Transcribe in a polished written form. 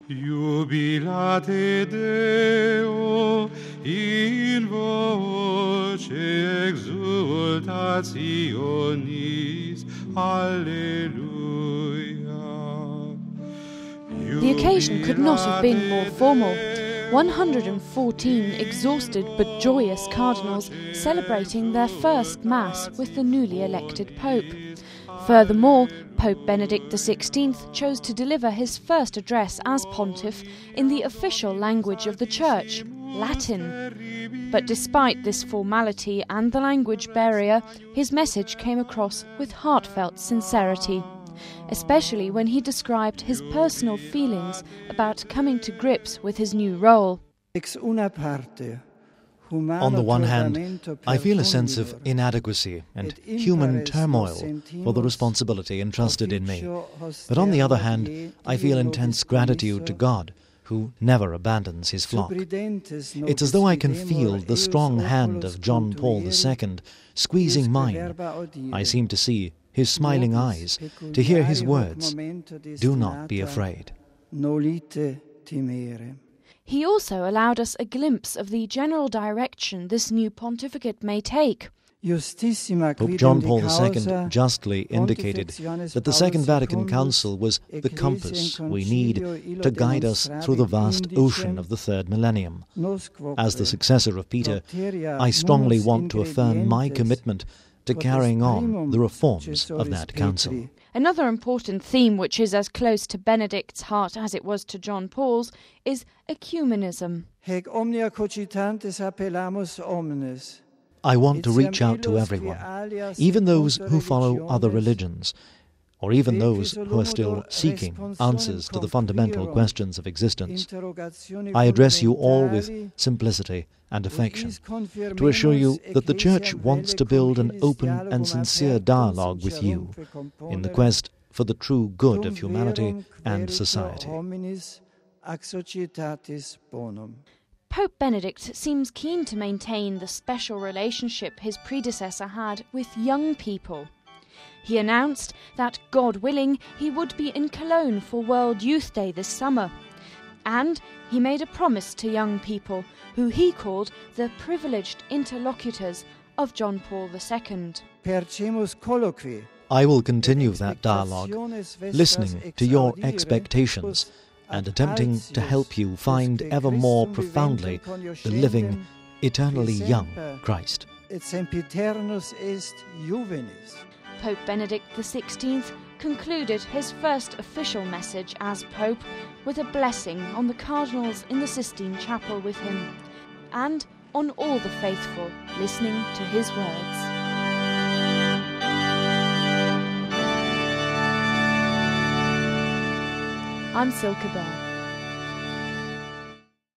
Jubilate Deo in voce exultationis. Alleluia. The occasion could not have been more formal. 114 exhausted but joyous cardinals celebrating their first Mass with the newly elected Pope. Furthermore, Pope Benedict XVI chose to deliver his first address as pontiff in the official language of the Church, Latin. But despite this formality and the language barrier, his message came across with heartfelt sincerity, especially when he described his personal feelings about coming to grips with his new role. On the one hand, I feel a sense of inadequacy and human turmoil for the responsibility entrusted in me. But on the other hand, I feel intense gratitude to God, who never abandons his flock. It's as though I can feel the strong hand of John Paul II squeezing mine. I seem to see his smiling eyes, to hear his words, "Do not be afraid." He also allowed us a glimpse of the general direction this new pontificate may take. Pope John Paul II justly indicated that the Second Vatican Council was the compass we need to guide us through the vast ocean of the third millennium. As the successor of Peter, I strongly want to affirm my commitment to carrying on the reforms of that council. Another important theme, which is as close to Benedict's heart as it was to John Paul's, is ecumenism. I want to reach out to everyone, even those who follow other religions, or even those who are still seeking answers to the fundamental questions of existence. I address you all with simplicity and affection, to assure you that the Church wants to build an open and sincere dialogue with you in the quest for the true good of humanity and society. Pope Benedict seems keen to maintain the special relationship his predecessor had with young people. He announced that, God willing, he would be in Cologne for World Youth Day this summer. And he made a promise to young people, who he called the privileged interlocutors of John Paul II. I will continue that dialogue, listening to your expectations and attempting to help you find ever more profoundly the living, eternally young Christ. Pope Benedict XVI concluded his first official message as Pope with a blessing on the cardinals in the Sistine Chapel with him, and on all the faithful listening to his words. I'm Silke Bell.